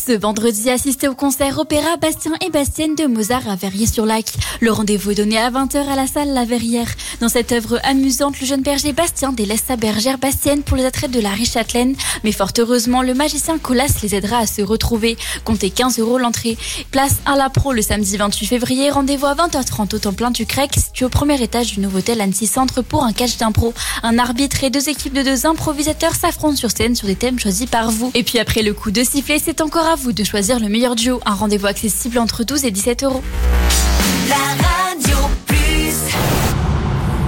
Ce vendredi, assistez au concert opéra Bastien et Bastienne de Mozart à Verrières-sur-Lac. Le rendez-vous est donné à 20h à la salle La Verrière. Dans cette œuvre amusante, le jeune berger Bastien délaisse sa bergère Bastienne pour les attraits de la riche châtelaine. Mais fort heureusement, le magicien Colas les aidera à se retrouver. Comptez 15 € l'entrée. Place à la Pro le samedi 28 février. Rendez-vous à 20h30 au Templin du Crec, situé au premier étage du nouveau hôtel Annecy Centre pour un catch d'impro. Un arbitre et 2 équipes de 2 improvisateurs s'affrontent sur scène sur des thèmes choisis par vous. Et puis après le coup de sifflet, c'est encore à vous de choisir le meilleur duo. Un rendez-vous accessible entre 12 et 17 €.